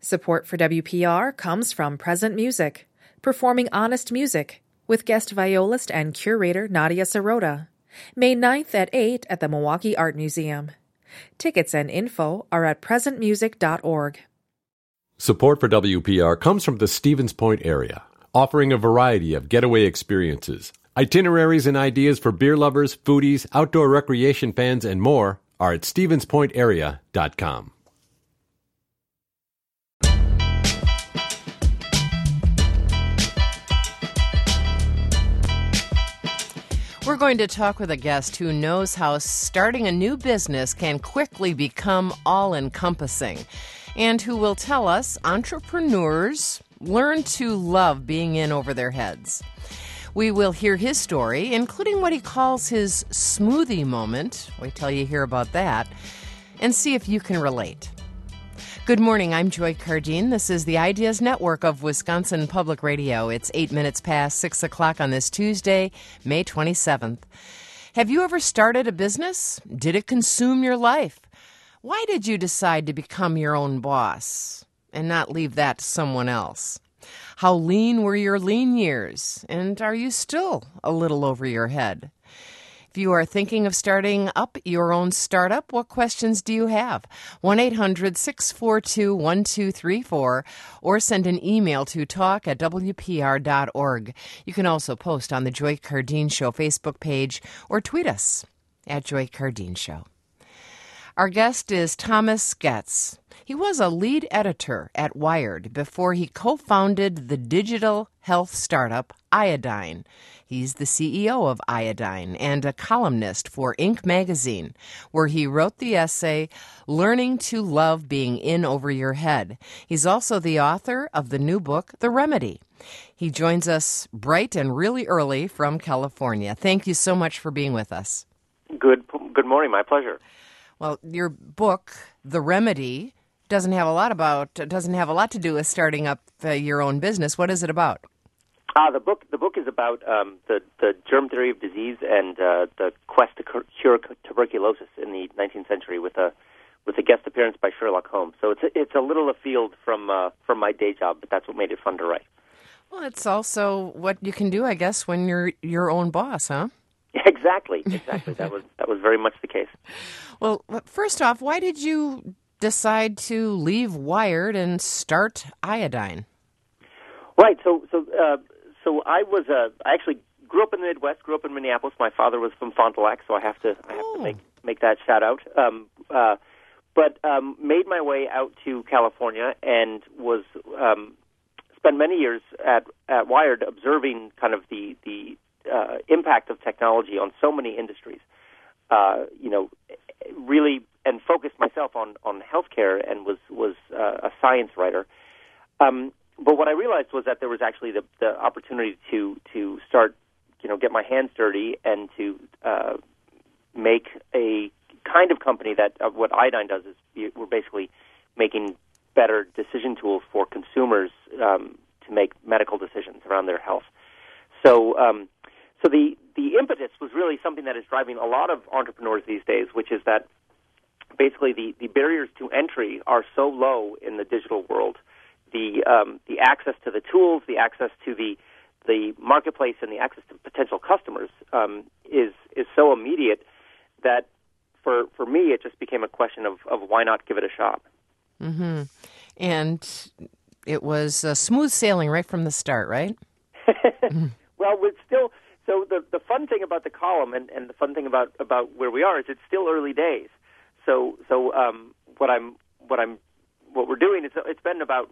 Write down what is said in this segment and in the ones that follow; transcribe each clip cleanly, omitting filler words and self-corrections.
Support for WPR comes from Present Music, performing honest music, with guest violist and curator Nadia Sirota. May 9th at 8 at the Milwaukee Art Museum. Tickets and info are at presentmusic.org. Support for WPR comes from the Stevens Point area, offering a variety of getaway experiences. Itineraries and ideas for beer lovers, foodies, outdoor recreation fans, and more are at stevenspointarea.com. We're going to talk with a guest who knows how starting a new business can quickly become all-encompassing, and who will tell us entrepreneurs learn to love being in over their heads. We will hear his story, including what he calls his smoothie moment. Wait till you hear about that, and see if you can relate. Good morning, I'm Joy Cardine. This is the Ideas Network of Wisconsin Public Radio. It's 8 minutes past 6 o'clock on this Tuesday, May 27th. Have you ever started a business? Did it consume your life? Why did you decide to become your own boss and not leave that to someone else? How lean were your lean years? And are you still a little over your head? If you are thinking of starting up your own startup, what questions do you have? 1-800-642-1234 or send an email to talk@wpr.org. You can also post on the Joy Cardine Show Facebook page or tweet us at Joy Cardine Show. Our guest is Thomas Goetz. He was a lead editor at Wired before he co-founded the digital health startup Iodine. He's the CEO of Iodine and a columnist for Inc. magazine, where he wrote the essay, Learning to Love Being In Over Your Head. He's also the author of the new book, The Remedy. He joins us bright and really early from California. Thank you so much for being with us. Good morning. My pleasure. Well, your book, The Remedy, doesn't have a lot to do with starting up your own business. What is it about? The book is about the germ theory of disease and the quest to cure tuberculosis in the 19th century with a guest appearance by Sherlock Holmes. So it's a little afield from my day job, but that's what made it fun to write. Well, it's also what you can do, I guess, when you're your own boss, huh? Exactly. That was very much the case. Well, first off, why did you decide to leave Wired and start Iodine? Right. So I actually grew up in the Midwest. Grew up in Minneapolis. My father was from Fond du Lac, so I have to make that shout out. But made my way out to California and was spent many years at Wired observing kind of the impact of technology on so many industries. Really, and focused myself on healthcare and was a science writer. But what I realized was that there was actually the opportunity to start, get my hands dirty and to make a kind of company that what Iodine does is we're basically making better decision tools for consumers to make medical decisions around their health. So the impetus was really something that is driving a lot of entrepreneurs these days, which is that basically the barriers to entry are so low in the digital world. The access to the tools, the access to the marketplace, and the access to potential customers is so immediate that for me it just became a question of why not give it a shot. Mm-hmm. And it was smooth sailing right from the start, right? Well, it's still so. The fun thing about the column and the fun thing about where we are is it's still early days. So what we're doing is it's been about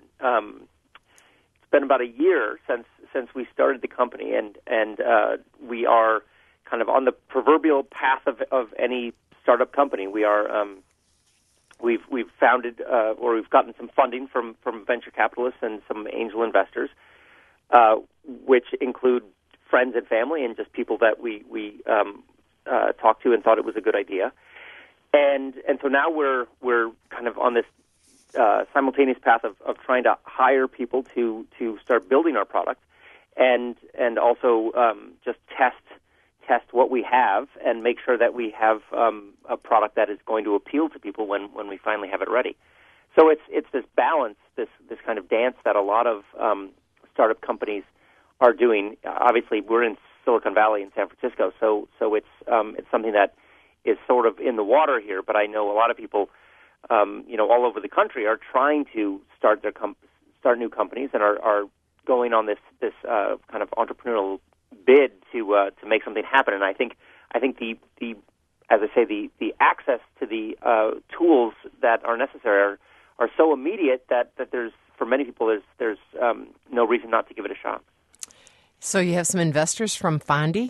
a year since we started the company, and we are kind of on the proverbial path of any startup company. We are we've founded or we've gotten some funding from venture capitalists and some angel investors, which include friends and family and just people that we talked to and thought it was a good idea. And so now we're kind of on this simultaneous path of trying to hire people to start building our product, and also just test what we have and make sure that we have a product that is going to appeal to people when we finally have it ready. So it's this balance, this kind of dance that a lot of startup companies are doing. Obviously, we're in Silicon Valley in San Francisco, so it's something that is sort of in the water here. But I know a lot of people, all over the country are trying to start new companies and are going on this kind of entrepreneurial bid to make something happen. And I think the as I say, the access to the tools that are necessary are so immediate that there's, for many people, there's no reason not to give it a shot. So you have some investors from Fondy?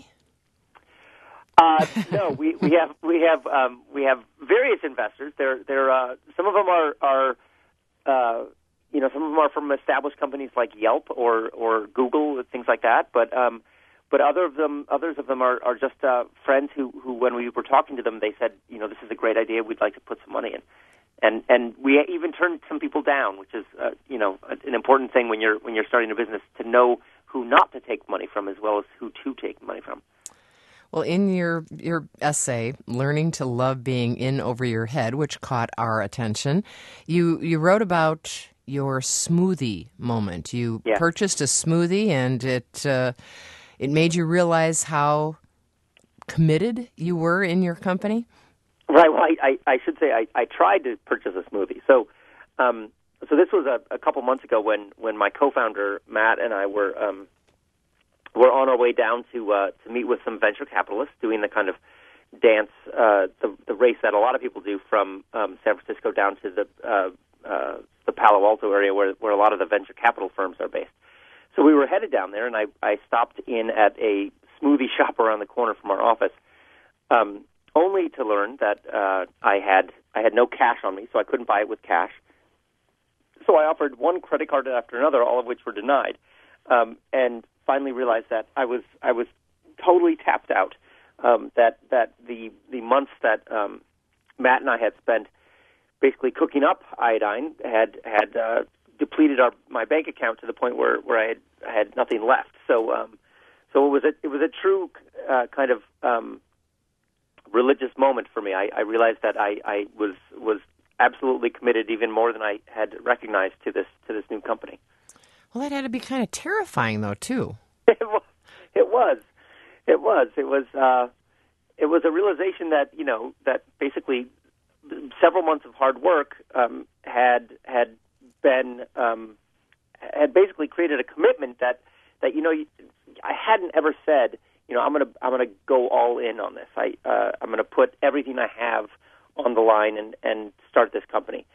No, we have various investors. They're some of them are some of them are from established companies like Yelp or Google, things like that. But others of them are just friends who when we were talking to them, they said, this is a great idea. We'd like to put some money in. And we even turned some people down, which is an important thing when you're starting a business, to know who not to take money from as well as who to take money from. Well, in your essay, Learning to Love Being In Over Your Head, which caught our attention, you wrote about your smoothie moment. You purchased a smoothie, and it made you realize how committed you were in your company? Right. Well, I should say I tried to purchase a smoothie. So this was a couple months ago when my co-founder Matt and I were on our way down to meet with some venture capitalists, doing the kind of dance, the race that a lot of people do from San Francisco down to the Palo Alto area where a lot of the venture capital firms are based. So we were headed down there, and I stopped in at a smoothie shop around the corner from our office, only to learn that I had no cash on me, so I couldn't buy it with cash. So I offered one credit card after another, all of which were denied, and finally realized that I was totally tapped out. That the months that Matt and I had spent basically cooking up iodine had depleted my bank account to the point where I had nothing left. So it was a true kind of religious moment for me. I realized that I was absolutely committed, even more than I had recognized, to this new company. Well, that had to be kind of terrifying, though, too. It was a realization that that basically several months of hard work had basically created a commitment that I hadn't ever said, I'm gonna go all in on this. I'm gonna put everything I have on the line and start this company.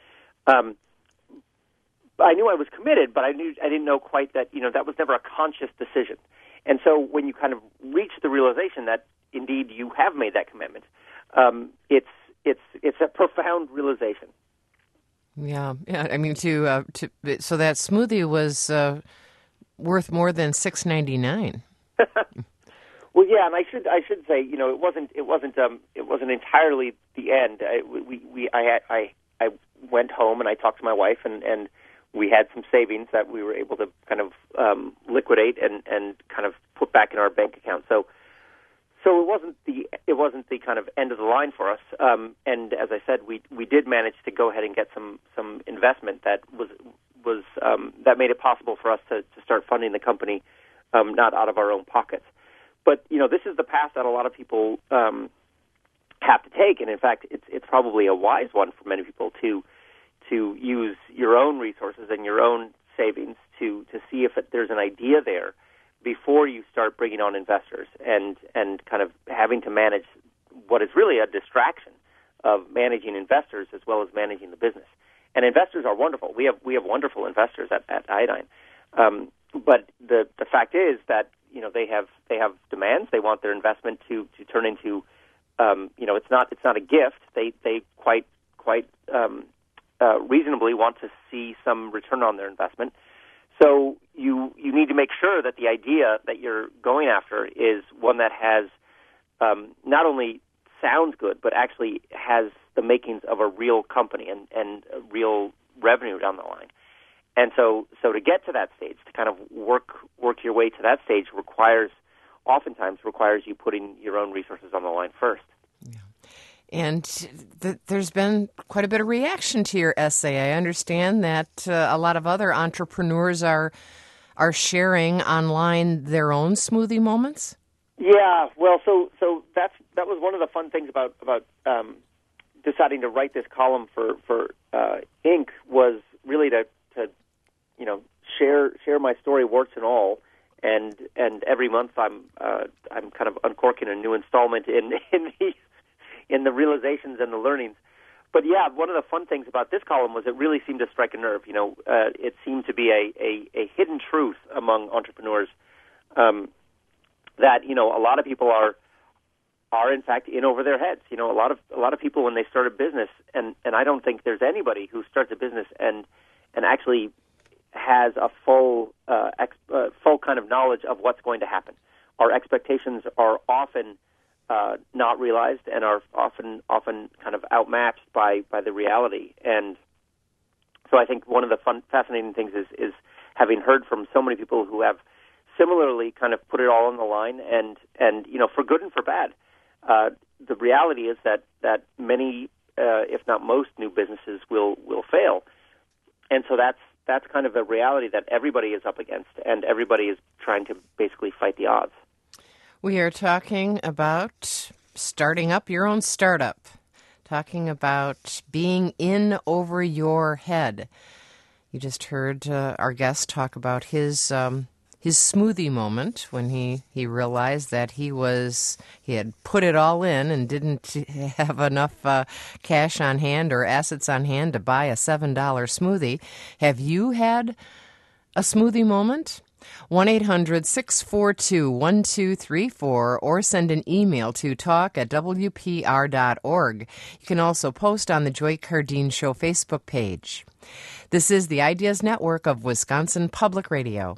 I knew I was committed, but I didn't know quite that that was never a conscious decision. And so when you kind of reach the realization that indeed you have made that commitment, it's a profound realization. Yeah. I mean, so that smoothie was worth more than $6.99. Well, yeah, and I should say, it wasn't entirely the end. I went home and I talked to my wife, and we had some savings that we were able to kind of liquidate and kind of put back in our bank account. So it wasn't the kind of end of the line for us. And as I said, we did manage to go ahead and get some investment that was that made it possible for us to start funding the company, not out of our own pockets. But this is the path that a lot of people have to take, and in fact, it's probably a wise one for many people to use your own resources and your own savings to see if there's an idea there before you start bringing on investors and kind of having to manage what is really a distraction of managing investors as well as managing the business. And investors are wonderful. We have wonderful investors at Iodine, but the fact is that they have demands. They want their investment to turn into it's not a gift. They quite reasonably want to see some return on their investment. So you need to make sure that the idea that you're going after is one that has not only sounds good, but actually has the makings of a real company and a real revenue down the line. And so to get to that stage, to kind of work your way to that stage oftentimes requires you putting your own resources on the line first. Yeah. And there's been quite a bit of reaction to your essay. I understand that a lot of other entrepreneurs are sharing online their own smoothie moments. Yeah, well, so that was one of the fun things about deciding to write this column for Inc. was really to share my story, warts and all, and every month I'm kind of uncorking a new installment in the realizations and the learnings. But yeah, one of the fun things about this column was it really seemed to strike a nerve. It seemed to be a hidden truth among entrepreneurs that a lot of people are in fact in over their heads. A lot of people when they start a business, and I don't think there's anybody who starts a business and actually has a full kind of knowledge of what's going to happen. Our expectations are often not realized and are often kind of outmatched by the reality. And so I think one of the fascinating things is having heard from so many people who have similarly kind of put it all on the line, and for good and for bad. The reality is that many, if not most, new businesses will fail, and so that's kind of a reality that everybody is up against, and everybody is trying to basically fight the odds. We are talking about starting up your own startup, talking about being in over your head. You just heard our guest talk about his smoothie moment when he realized that he had put it all in and didn't have enough cash on hand or assets on hand to buy a $7 smoothie. Have you had a smoothie moment? 1-800-642-1234 or send an email to talk@wpr.org. You can also post on the Joy Cardine Show Facebook page. This is the Ideas Network of Wisconsin Public Radio.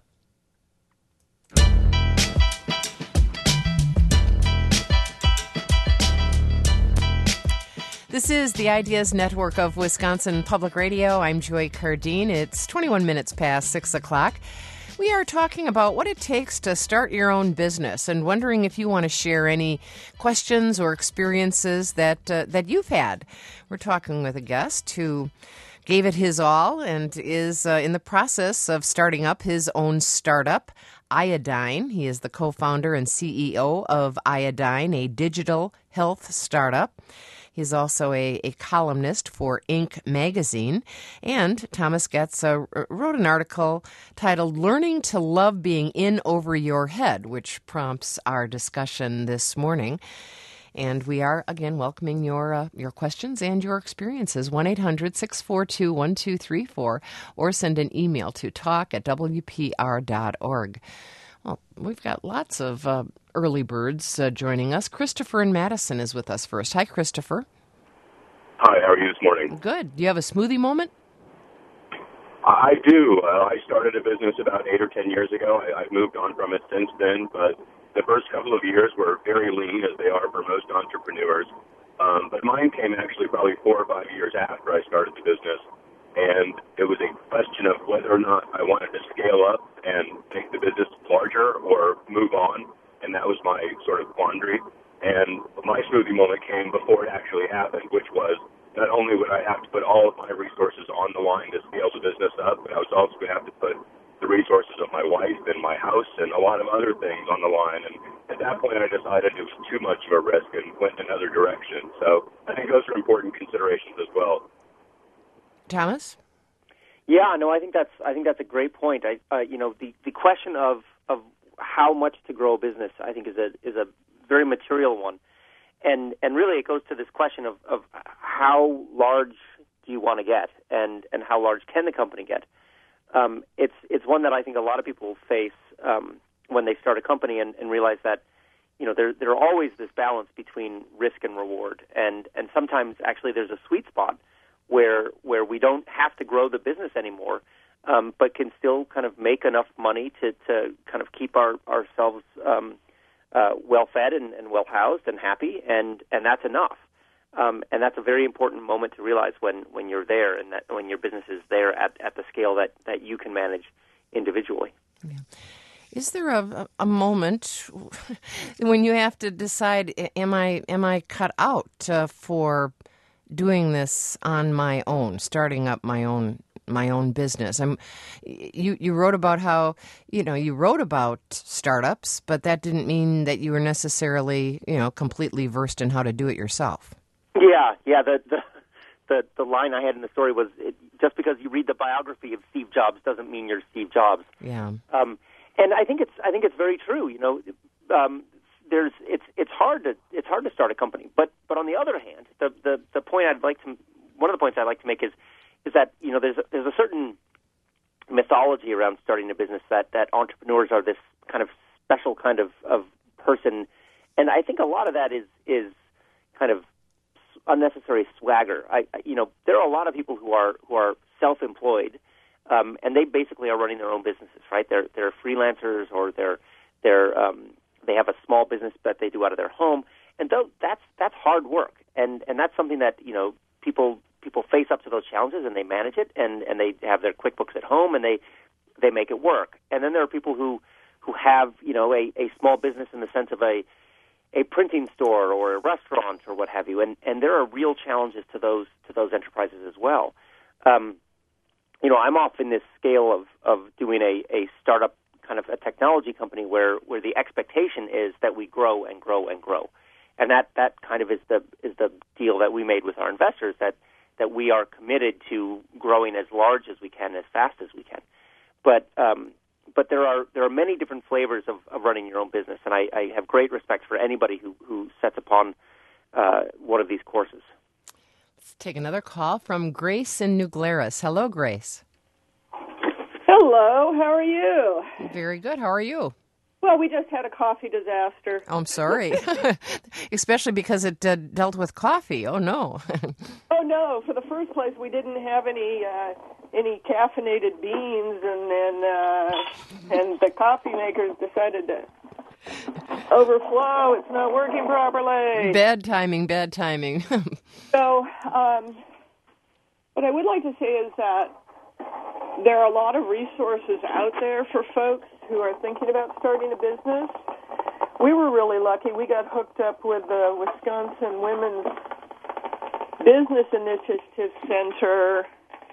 This is the Ideas Network of Wisconsin Public Radio. I'm Joy Cardine. It's 21 minutes past 6 o'clock. We are talking about what it takes to start your own business and wondering if you want to share any questions or experiences that you've had. We're talking with a guest who gave it his all and is in the process of starting up his own startup, Iodine. He is the co-founder and CEO of Iodine, a digital health startup. He's also a columnist for Inc. magazine. And Thomas Getz wrote an article titled Learning to Love Being In Over Your Head, which prompts our discussion this morning. And we are, again, welcoming your questions and your experiences. 1-800-642-1234 or send an email to talk@wpr.org. Well, we've got lots of early birds joining us. Christopher in Madison is with us first. Hi, Christopher. Hi, how are you this morning? Good. Do you have a smoothie moment? I do. I started a business about 8 or 10 years ago. I've moved on from it since then, but the first couple of years were very lean, as they are for most entrepreneurs. But mine came actually probably 4 or 5 years after I started the business, and it was a question of whether or not I wanted to scale up and make the business larger or move on, and that was my sort of quandary. And my smoothie moment came before it actually happened, which was not only would I have to put all of my resources on the line to scale the business up, but I was also going to have to put the resources of my wife and my house and a lot of other things on the line. And at that point, I decided it was too much of a risk and went in another direction. So I think those are important considerations as well. Thomas? Yeah, no, I think that's a great point. The question of how much to grow a business, I think, is a very material one, and really it goes to this question of how large do you want to get, and how large can the company get. It's one that I think a lot of people face when they start a company and realize that there are always this balance between risk and reward, and sometimes actually there's a sweet spot where we don't have to grow the business anymore, but can still kind of make enough money to kind of keep ourselves well-fed and well-housed and happy, and that's enough. And that's a very important moment to realize when you're there, and that when your business is there at the scale that you can manage individually. Yeah. Is there a moment when you have to decide, am I cut out for doing this on my own, starting up my own business? You wrote about how, you wrote about startups, but that didn't mean that you were necessarily, completely versed in how to do it yourself. Yeah. The line I had in the story was, just because you read the biography of Steve Jobs doesn't mean you're Steve Jobs. Yeah. And I think it's very true. It's hard to start a company. But on the other hand, the point one of the points I'd like to make is that there's a certain mythology around starting a business that entrepreneurs are this kind of special kind of person, and I think a lot of that is kind of unnecessary swagger. There are a lot of people who are self-employed. And they basically are running their own businesses, right? They're freelancers, or they have a small business that they do out of their home, and that's hard work, and that's something that people face up to those challenges, and they manage it, and they have their QuickBooks at home, and they make it work. And then there are people who have a small business in the sense of a printing store or a restaurant or what have you, and there are real challenges to those enterprises as well. I'm off in this scale of doing a startup kind of a technology company where the expectation is that we grow and grow and grow, and that kind of is the deal that we made with our investors, that we are committed to growing as large as we can, as fast as we can. But there are many different flavors of running your own business, and I have great respect for anybody who sets upon one of these courses. Let's take another call from Grace in New Glarus. Hello, Grace. Hello, how are you? Very good. How are you? Well, we just had a coffee disaster. Oh, I'm sorry. Especially because it dealt with coffee. Oh, no. Oh, no. For the first place, we didn't have any caffeinated beans, and the coffee makers decided to overflow. It's not working properly. Bad timing. So, what I would like to say is that there are a lot of resources out there for folks who are thinking about starting a business. We were really lucky. We got hooked up with the Wisconsin Women's Business Initiative Center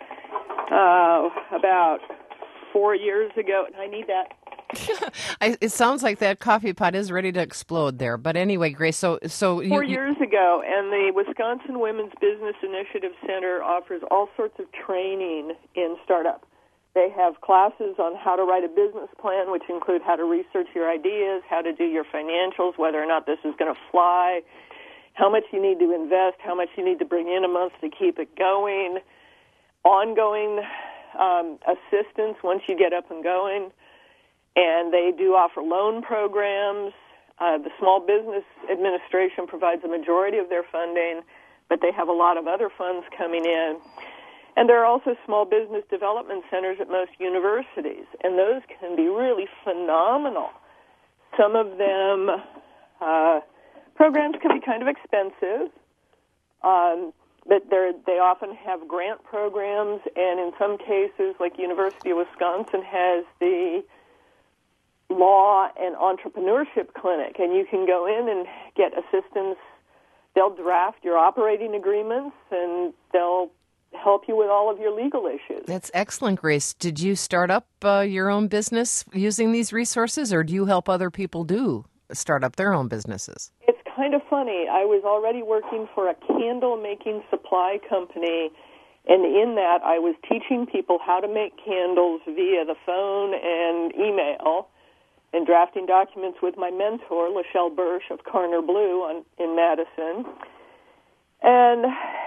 about 4 years ago. And I need that. It sounds like that coffee pot is ready to explode there. But anyway, Grace, so 4 years ago, and the Wisconsin Women's Business Initiative Center offers all sorts of training in startup. They have classes on how to write a business plan, which include how to research your ideas, how to do your financials, whether or not this is going to fly, how much you need to invest, how much you need to bring in a month to keep it going, ongoing assistance once you get up and going. And they do offer loan programs. The Small Business Administration provides the majority of their funding, but they have a lot of other funds coming in. And there are also small business development centers at most universities, and those can be really phenomenal. Some of them, programs can be kind of expensive, but they often have grant programs, and in some cases, like University of Wisconsin has the Law and Entrepreneurship Clinic, and you can go in and get assistance. They'll draft your operating agreements, and they'll help you with all of your legal issues. That's excellent, Grace. Did you start up your own business using these resources, or do you help other people start up their own businesses? It's kind of funny. I was already working for a candle-making supply company, and in that I was teaching people how to make candles via the phone and email, and drafting documents with my mentor, Lachelle Bursch of Carner Blue in Madison. And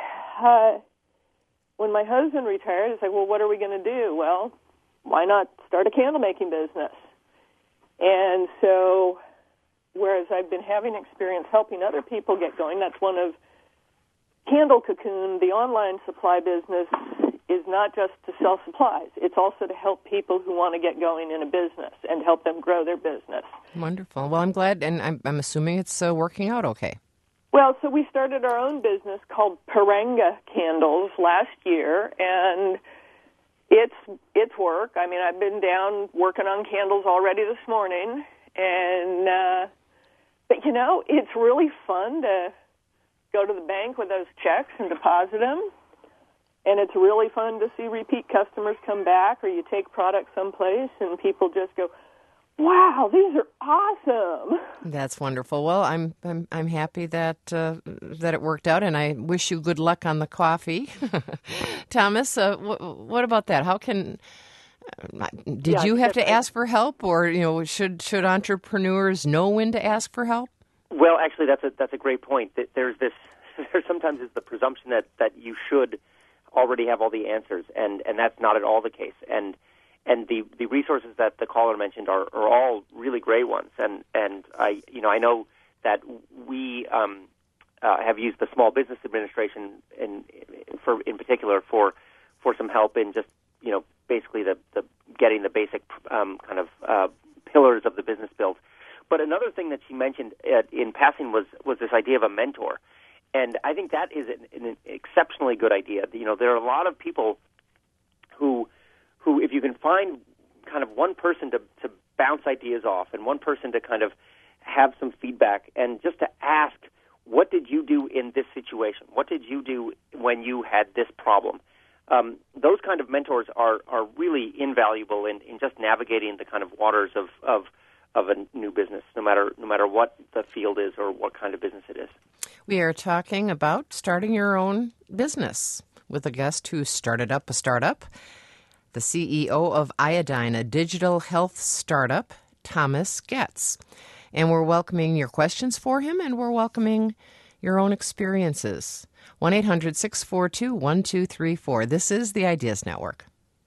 when my husband retired, I said, well, what are we going to do? Well, why not start a candle-making business? And so, whereas I've been having experience helping other people get going, that's one of Candle Cocoon, the online supply business, is not just to sell supplies. It's also to help people who want to get going in a business and help them grow their business. Wonderful. Well, I'm glad, and I'm assuming it's working out okay. Well, so we started our own business called Paranga Candles last year, and It's work. I mean, I've been down working on candles already this morning, and but it's really fun to go to the bank with those checks and deposit them, and it's really fun to see repeat customers come back, or you take products someplace and people just go, "Wow, these are awesome!" That's wonderful. Well, I'm happy that it worked out, and I wish you good luck on the coffee, Thomas. What about that? How can did you have to ask for help, or should entrepreneurs know when to ask for help? Well, actually, that's a great point. There sometimes is the presumption that you should already have all the answers, and that's not at all the case. And the resources that the caller mentioned are all really great ones. And I know that we have used the Small Business Administration in particular for some help in just basically the getting the basic kind of pillars of the business built. But another thing that she mentioned in passing was this idea of a mentor, and I think that is an exceptionally good idea. There are a lot of people who, if you can find kind of one person to bounce ideas off and one person to kind of have some feedback and just to ask, what did you do in this situation? What did you do when you had this problem? Those kind of mentors are really invaluable in just navigating the kind of waters of a new business, no matter what the field is or what kind of business it is. We are talking about starting your own business with a guest who started up a startup, the CEO of Iodine, a digital health startup, Thomas Getz. And we're welcoming your questions for him, and we're welcoming your own experiences. 1-800-642-1234. This is the Ideas Network.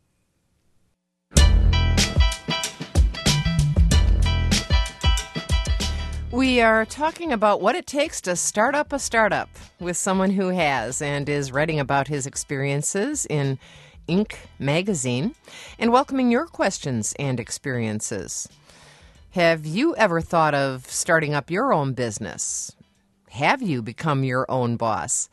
We are talking about what it takes to start up a startup with someone who has and is writing about his experiences in Inc. magazine, and welcoming your questions and experiences. Have you ever thought of starting up your own business? Have you become your own boss?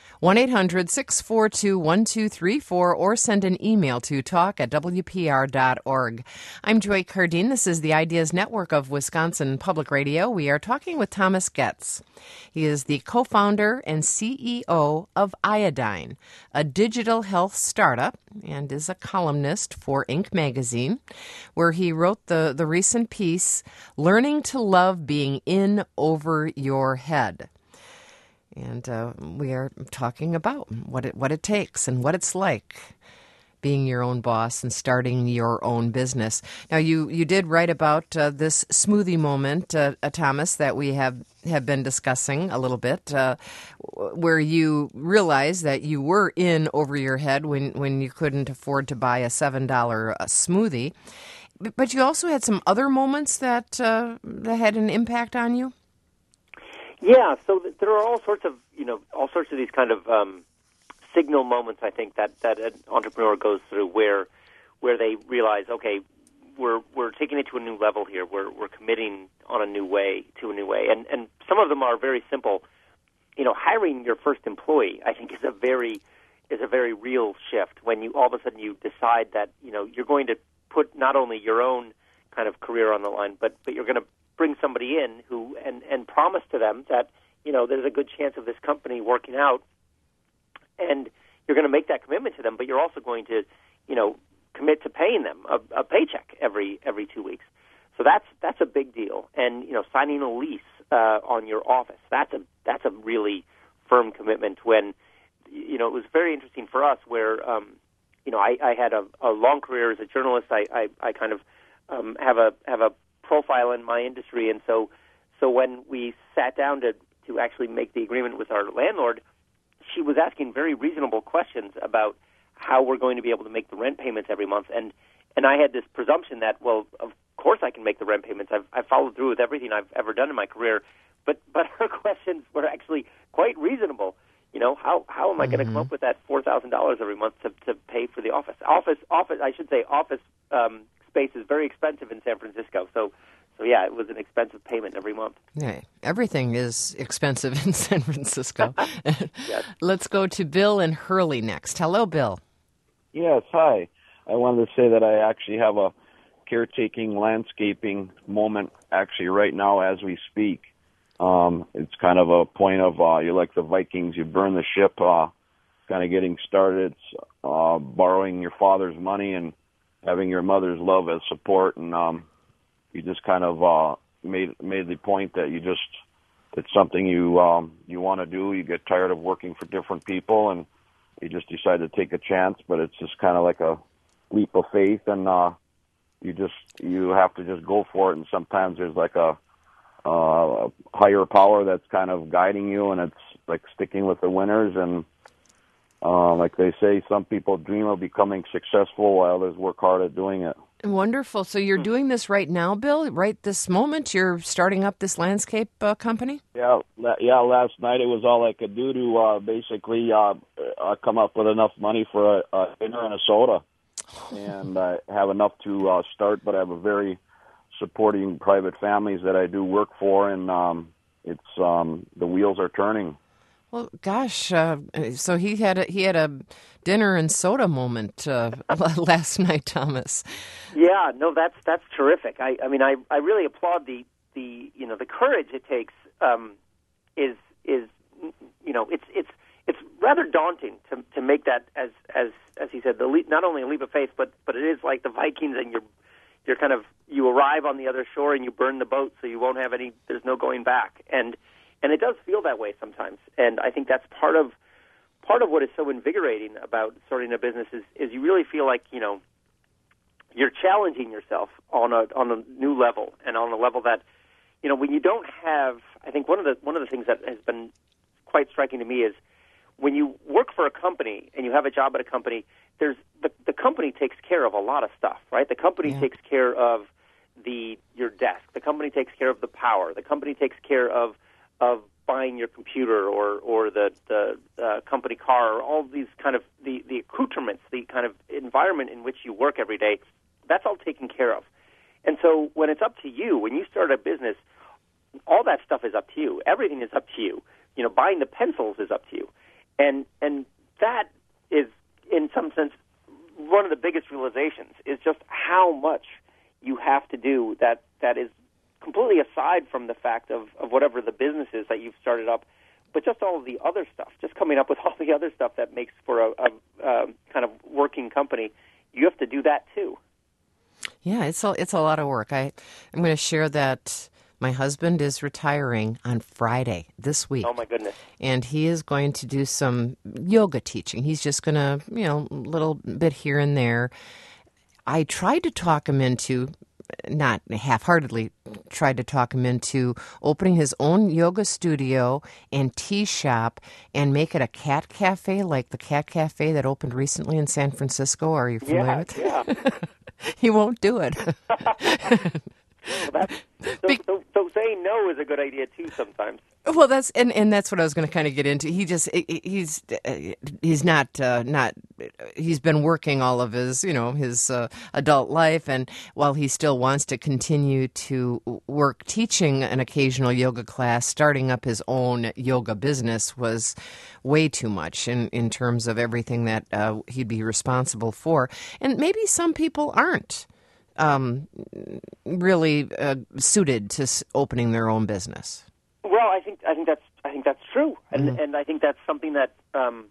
1-800-642-1234 or send an email to talk@wpr.org. I'm Joy Cardine. This is the Ideas Network of Wisconsin Public Radio. We are talking with Thomas Getz. He is the co-founder and CEO of Iodine, a digital health startup, and is a columnist for Inc. magazine, where he wrote the recent piece, Learning to Love Being In Over Your Head. And we are talking about what it takes and what it's like being your own boss and starting your own business. Now, you did write about this smoothie moment, Thomas, that we have been discussing a little bit, where you realized that you were in over your head when you couldn't afford to buy a $7 smoothie. But you also had some other moments that had an impact on you? Yeah, so there are all sorts of these kind of signal moments, I think, that an entrepreneur goes through where they realize, okay, we're taking it to a new level here. We're committing on a new way, and some of them are very simple. Hiring your first employee, I think, is a very real shift when you all of a sudden you decide that you're going to put not only your own kind of career on the line, but you're going to bring somebody in who and promise to them that there's a good chance of this company working out, and you're going to make that commitment to them, but you're also going to commit to paying them a paycheck every 2 weeks. So that's a big deal. And signing a lease on your office, that's a really firm commitment. When it was very interesting for us where I had a long career as a journalist. I kind of have a profile in my industry, and so when we sat down to actually make the agreement with our landlord, she was asking very reasonable questions about how we're going to be able to make the rent payments every month, and I had this presumption that, well, of course I can make the rent payments. I've followed through with everything I've ever done in my career, but her questions were actually quite reasonable. How am I going to come up with that $4,000 every month to pay for the office? Office space is very expensive in San Francisco, so yeah, it was an expensive payment every month. Yeah, everything is expensive in San Francisco. Yes. Let's go to Bill in Hurley next. Hello, Bill. Yes, hi. I wanted to say that I actually have a caretaking landscaping moment actually right now as we speak. It's kind of a point of, you're like the Vikings, you burn the ship, kind of getting started. It's borrowing your father's money and having your mother's love as support, and you just kind of made the point that it's something you want to do. You get tired of working for different people, and you just decide to take a chance, but it's just kind of like a leap of faith, and you have to just go for it. And sometimes there's like a higher power that's kind of guiding you, and it's like sticking with the winners. And like they say, some people dream of becoming successful while others work hard at doing it. Wonderful. So you're doing this right now, Bill? Right this moment, you're starting up this landscape company? Yeah. Last night it was all I could do to basically come up with enough money for a dinner and a soda, and I have enough to start. But I have a very supporting private families that I do work for, and it's the wheels are turning. Well, gosh, so he had a dinner and soda moment last night, Thomas. Yeah, no, that's terrific. I mean, I really applaud the courage it takes. Is it's rather daunting to make that as he said, not only a leap of faith, but it is like the Vikings, and you're kind of, you arrive on the other shore and you burn the boat, so you won't have there's no going back, and it does feel that way sometimes. And I think that's part of what is so invigorating about starting a business is you really feel like, you're challenging yourself on a new level, and on a level that, when you don't have, I think one of the things that has been quite striking to me is when you work for a company and you have a job at a company, there's the company takes care of a lot of stuff, right? The company takes care of your desk. The company takes care of the power. The company takes care of buying your computer or the company car, or all these kind of the accoutrements, the kind of environment in which you work every day. That's all taken care of. And so when it's up to you, when you start a business, all that stuff is up to you. Everything is up to you. Buying the pencils is up to you. And that is, in some sense, one of the biggest realizations is just how much you have to do that is completely aside from the fact of whatever the business is that you've started up, but just all of the other stuff, just coming up with all the other stuff that makes for a kind of working company. You have to do that too. Yeah, it's a lot of work. I'm going to share that my husband is retiring on Friday this week. Oh, my goodness. And he is going to do some yoga teaching. He's just going to, a little bit here and there. I tried to talk him into, not half-heartedly, tried to talk him into opening his own yoga studio and tea shop and make it a cat cafe, like the cat cafe that opened recently in San Francisco. Are you familiar with it? Yeah. He won't do it. So saying no is a good idea too sometimes. Well, that's what I was going to kind of get into. He's been working all of his his adult life, and while he still wants to continue to work teaching an occasional yoga class, starting up his own yoga business was way too much in terms of everything that he'd be responsible for. And maybe some people aren't really suited to opening their own business. Well, I think that's true, and I think that's something that as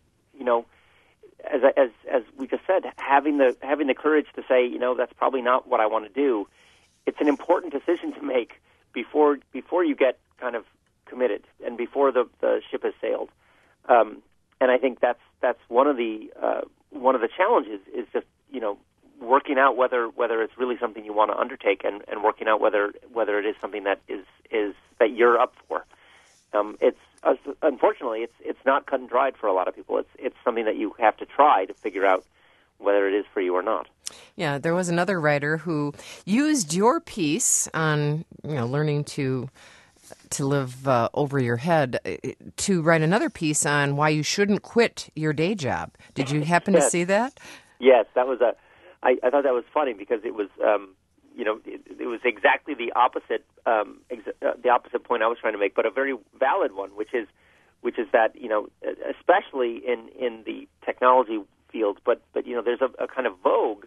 we just said, having the courage to say, that's probably not what I want to do. It's an important decision to make before you get kind of committed and before the ship has sailed. And I think that's one of the challenges is just working out whether it's really something you want to undertake, and working out whether it is something that is that you're up for. Unfortunately, it's not cut and dried for a lot of people. It's something that you have to try to figure out whether it is for you or not. Yeah, there was another writer who used your piece on learning to live over your head to write another piece on why you shouldn't quit your day job. Did you happen to see that? Yes, that was I thought that was funny because it was it was exactly the opposite point I was trying to make, but a very valid one, which is that especially in the technology fields, but there's a kind of vogue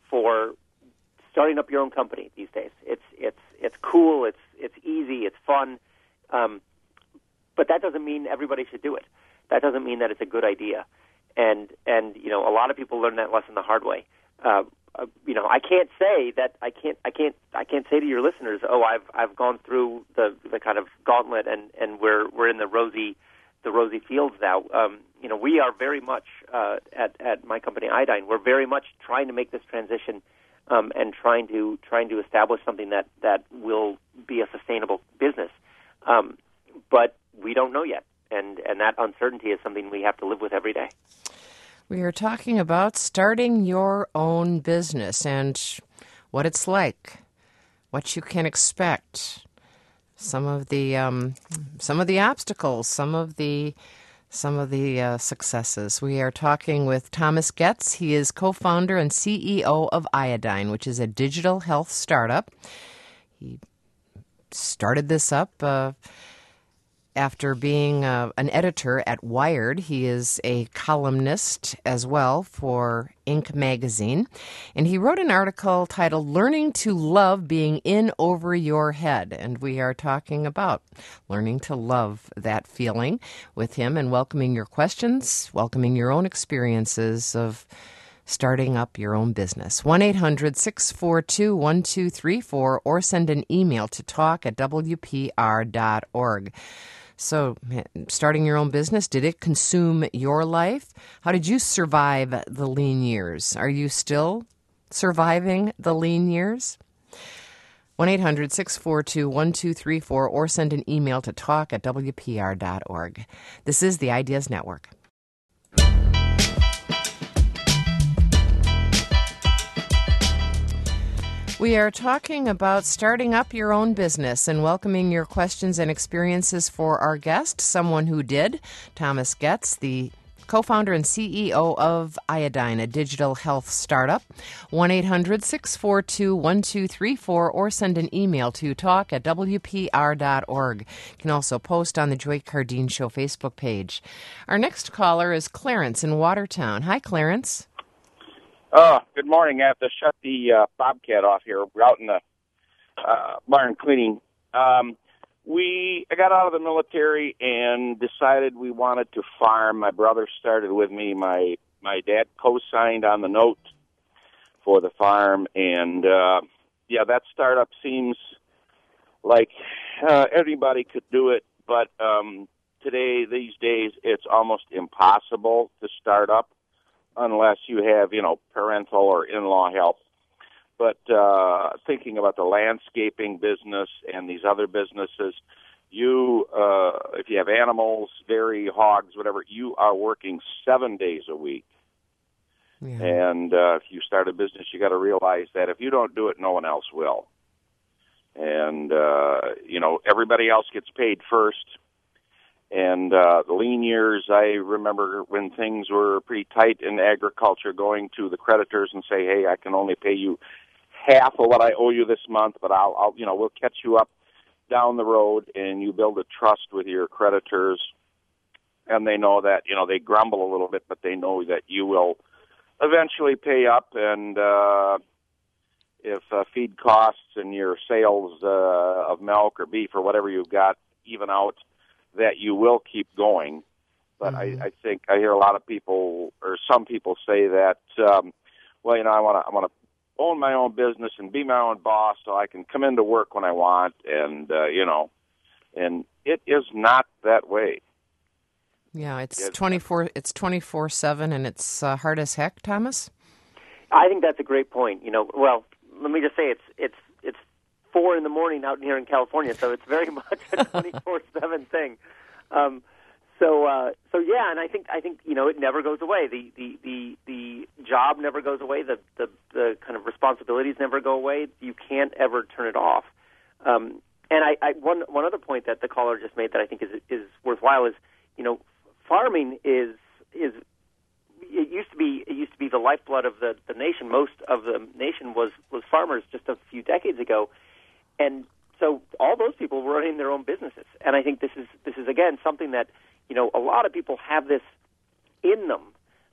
for starting up your own company these days. It's cool. It's easy. It's fun. But that doesn't mean everybody should do it. That doesn't mean that it's a good idea. And a lot of people learn that lesson the hard way. I can't say that I can't say to your listeners, oh, I've gone through the kind of gauntlet and we're in the rosy fields now. We are very much at my company Iodine. We're very much trying to make this transition and trying to establish something that will be a sustainable business. But we don't know yet, and that uncertainty is something we have to live with every day. We are talking about starting your own business and what it's like, what you can expect, some of the obstacles, some of the successes. We are talking with Thomas Goetz. He is co-founder and CEO of Iodine, which is a digital health startup. He started this up after being an editor at Wired. He is a columnist as well for Inc. magazine. And he wrote an article titled Learning to Love Being In Over Your Head. And we are talking about learning to love that feeling with him and welcoming your questions, welcoming your own experiences of starting up your own business. 1-800-642-1234 or send an email to talk@wpr.org. So, starting your own business, did it consume your life? How did you survive the lean years? Are you still surviving the lean years? 1-800-642-1234 or send an email to talk@wpr.org. This is the Ideas Network. We are talking about starting up your own business and welcoming your questions and experiences for our guest, someone who did, Thomas Goetz, the co-founder and CEO of Iodine, a digital health startup. 1-800-642-1234 or send an email to talk@wpr.org. You can also post on the Joy Cardine Show Facebook page. Our next caller is Clarence in Watertown. Hi, Clarence. Good morning. I have to shut the Bobcat off here. We're out in the barn cleaning. I got out of the military and decided we wanted to farm. My brother started with me. My dad co-signed on the note for the farm. And, that startup seems like anybody could do it. But these days, it's almost impossible to start up unless you have, parental or in-law help. But thinking about the landscaping business and these other businesses, if you have animals, dairy, hogs, whatever, you are working 7 days a week. Yeah. And if you start a business, you got to realize that if you don't do it, no one else will. And, everybody else gets paid first. And the lean years, I remember when things were pretty tight in agriculture, going to the creditors and say, hey, I can only pay you half of what I owe you this month, but we'll catch you up down the road, and you build a trust with your creditors. And they know that, they grumble a little bit, but they know that you will eventually pay up. And if feed costs and your sales of milk or beef or whatever you've got even out, that you will keep going. But I think I hear a lot of people, or some people say that, I want to own my own business and be my own boss so I can come into work when I want, and and it is not that way. Yeah, it's 24/7, and it's hard as heck, Thomas. I think that's a great point. Well, let me just say it's 4 a.m. out here in California, so it's very much a 24/7 thing. And I think it never goes away. The job never goes away. The kind of responsibilities never go away. You can't ever turn it off. And one other point that the caller just made that I think is worthwhile is, farming is it used to be the lifeblood of the nation. Most of the nation was farmers just a few decades ago. And so all those people were running their own businesses. And I think this is again, something that, a lot of people have this in them,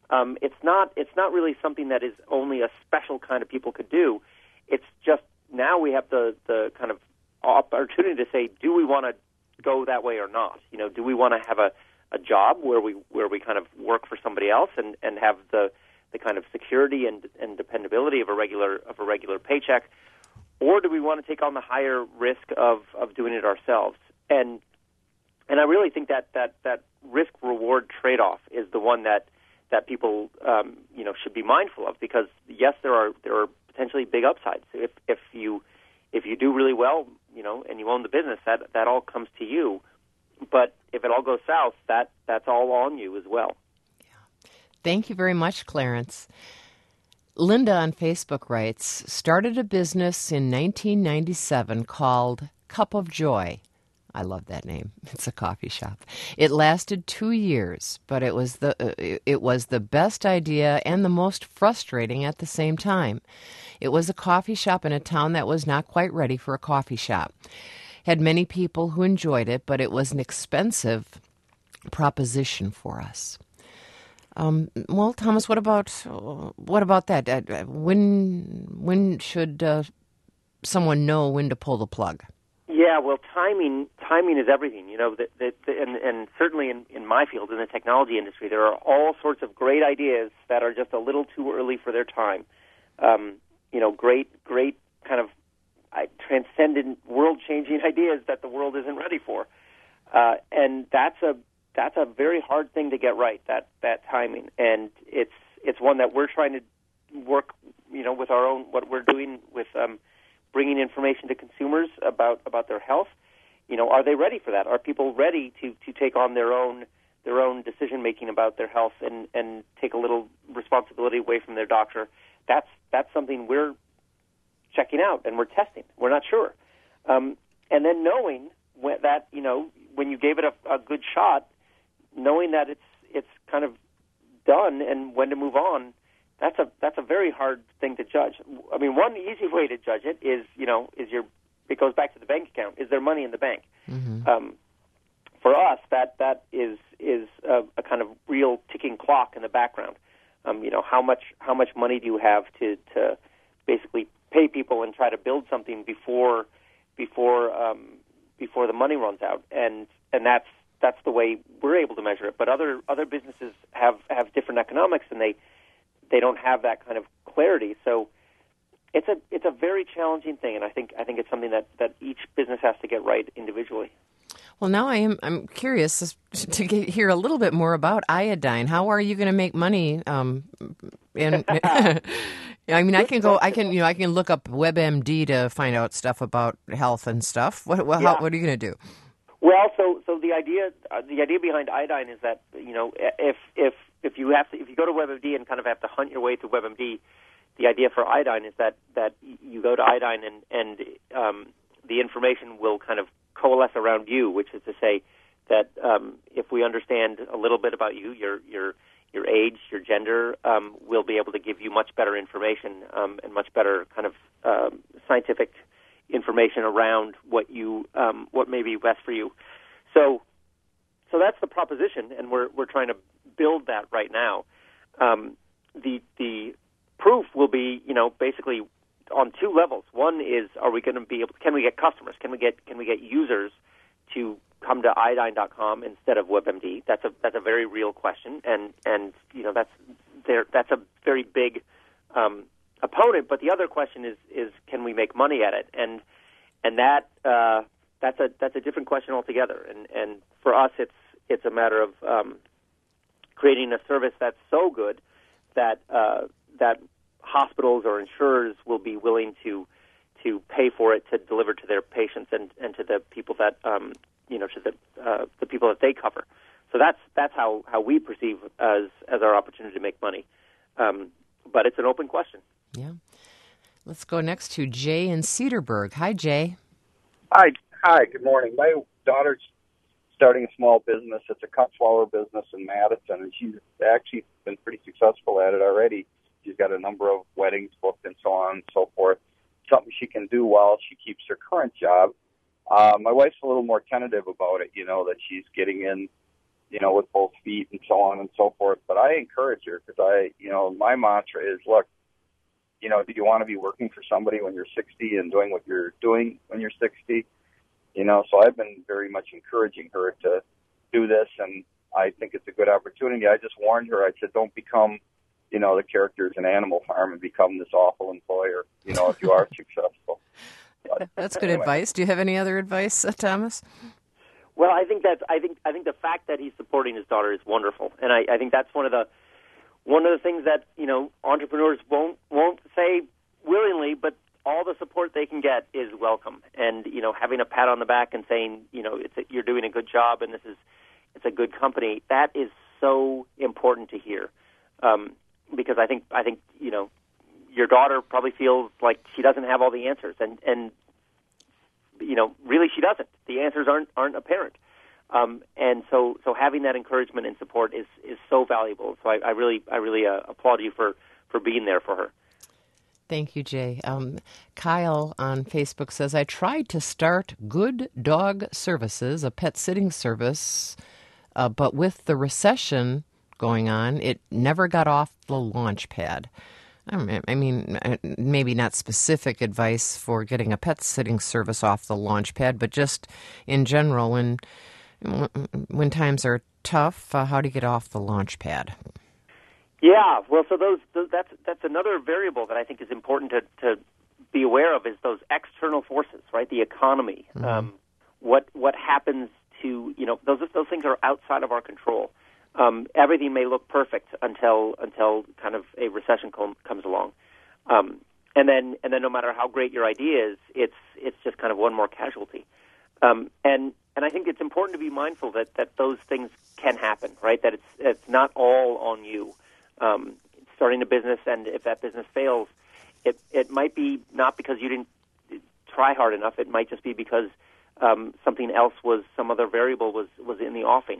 It's not really something that is only a special kind of people could do. It's just now we have the kind of opportunity to say, do we want to go that way or not? Do we want to have a job where we kind of work for somebody else and have the kind of security and dependability of a regular paycheck, or do we want to take on the higher risk of doing it ourselves? And I really think that risk reward trade-off is the one that people should be mindful of, because yes, there are potentially big upsides. If you do really well, and you own the business, that all comes to you. But if it all goes south, that's all on you as well. Yeah. Thank you very much, Clarence. Linda on Facebook writes, started a business in 1997 called Cup of Joy. I love that name. It's a coffee shop. It lasted 2 years, but it was the best idea and the most frustrating at the same time. It was a coffee shop in a town that was not quite ready for a coffee shop. Had many people who enjoyed it, but it was an expensive proposition for us. Well, Thomas, what about that? When should someone know when to pull the plug? Yeah, well, timing is everything. And certainly in my field, in the technology industry, there are all sorts of great ideas that are just a little too early for their time. Great kind of transcendent, world-changing ideas that the world isn't ready for, and that's a very hard thing to get right. That timing, and it's one that we're trying to work, with our own what we're doing with bringing information to consumers about their health. Are they ready for that? Are people ready to take on their own decision making about their health and take a little responsibility away from their doctor? That's something we're checking out and we're testing. We're not sure. And then knowing that, when you gave it a good shot, knowing that it's kind of done and when to move on, that's a very hard thing to judge. I mean, one easy way to judge it is it goes back to the bank account. Is there money in the bank? Mm-hmm. For us, that is a kind of real ticking clock in the background. How much money do you have to basically pay people and try to build something before the money runs out, and that's the way we're able to measure it. But other businesses have different economics, and they don't have that kind of clarity. So it's a very challenging thing, and I think it's something that each business has to get right individually. Well, now I'm curious to hear a little bit more about iodine. How are you going to make money? I mean, I can look up WebMD to find out stuff about health and stuff. What are you going to do? Well, so the idea behind iodine is that if you go to WebMD and kind of have to hunt your way through WebMD, the idea for iodine is that you go to iodine and the information will kind of coalesce around you, which is to say that if we understand a little bit about you, your age, your gender, we'll be able to give you much better information and much better kind of scientific information around what may be best for you. So that's the proposition, and we're trying to build that right now. The proof will be basically on two levels. One is, are we going to be able? Can we get customers? Can we get users to come to iodine.com instead of WebMD? That's a very real question, and that's a very big opponent. But the other question is can we make money at it? And that's a different question altogether. And for us, it's a matter of creating a service that's so good that hospitals or insurers will be willing to pay for it to deliver to their patients and to the people that the people that they cover. So that's how we perceive as our opportunity to make money. But it's an open question. Yeah. Let's go next to Jay in Cedarburg. Hi, Jay. Hi. Good morning. My daughter's starting a small business. It's a cut flower business in Madison, and she's actually been pretty successful at it already. She's got a number of weddings booked and so on and so forth. Something she can do while she keeps her current job. My wife's a little more tentative about it, that she's getting in with both feet and so on and so forth. But I encourage her because my mantra is, look, do you want to be working for somebody when you're 60 and doing what you're doing when you're 60? So I've been very much encouraging her to do this, and I think it's a good opportunity. I just warned her. I said, don't become, the characters in Animal Farm and become this awful employer, if you are successful. But that's good advice. Do you have any other advice, Thomas? Well, I think the fact that he's supporting his daughter is wonderful, and I think that's one of the things that entrepreneurs won't say willingly, but all the support they can get is welcome. And having a pat on the back and saying you're doing a good job and it's a good company, that is so important to hear, because I think your daughter probably feels like she doesn't have all the answers, and really she doesn't. The answers aren't apparent. And so having that encouragement and support is so valuable. So I really applaud you for being there for her. Thank you, Jay. Kyle on Facebook says, I tried to start Good Dog Services, a pet sitting service, but with the recession going on, it never got off the launch pad. I mean, maybe not specific advice for getting a pet sitting service off the launch pad, but just in general, when times are tough, how do you get off the launch pad? Yeah, well, so that's another variable that I think is important to be aware of, is those external forces, right? The economy, what happens to those things are outside of our control. Everything may look perfect until kind of a recession comes along, and then no matter how great your idea is, it's just kind of one more casualty. And I think it's important to be mindful that those things can happen, right? That it's not all on you. Starting a business, and if that business fails, it might be not because you didn't try hard enough. It might just be because something else some other variable was in the offing,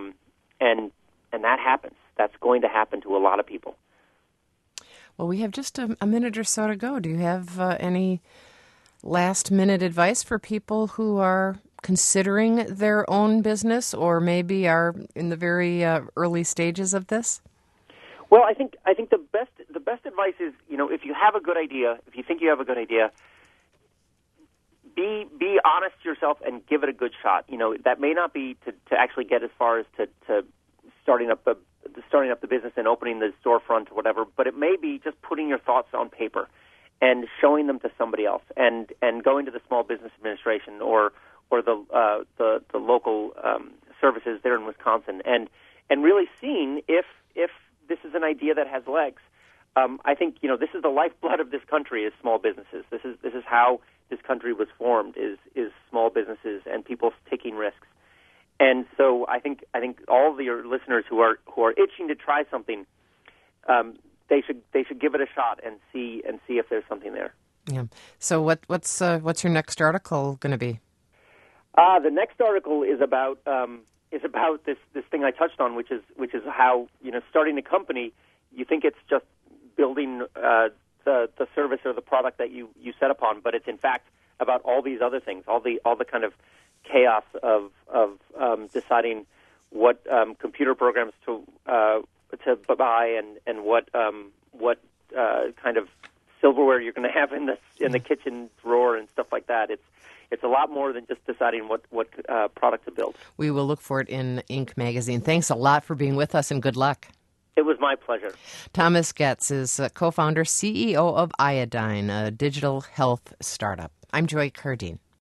and that happens. That's going to happen to a lot of people. Well, we have just a minute or so to go. Do you have any last-minute advice for people who are considering their own business or maybe are in the very early stages of this? Well, I think the best advice is, if you have a good idea, if you think you have a good idea, be honest to yourself and give it a good shot. That may not be to actually get as far as to starting up the business and opening the storefront or whatever, but it may be just putting your thoughts on paper and showing them to somebody else, and going to the Small Business Administration or the local services there in Wisconsin, and really seeing if this is an idea that has legs. I think this is the lifeblood of this country, is small businesses. This is how this country was formed, is small businesses and people taking risks. And so I think all of your listeners who are itching to try something, they should give it a shot and see if there's something there. Yeah. So what's your next article going to be? The next article is about this thing I touched on, which is how starting a company, you think it's just building the service or the product that you set upon, but it's in fact about all these other things, all the kind of chaos of deciding what computer programs to buy and what kind of silverware you're going to have in the kitchen drawer and stuff like that. It's a lot more than just deciding what product to build. We will look for it in Inc. magazine. Thanks a lot for being with us, and good luck. It was my pleasure. Thomas Getz is co-founder, CEO of Iodine, a digital health startup. I'm Joy Cardine.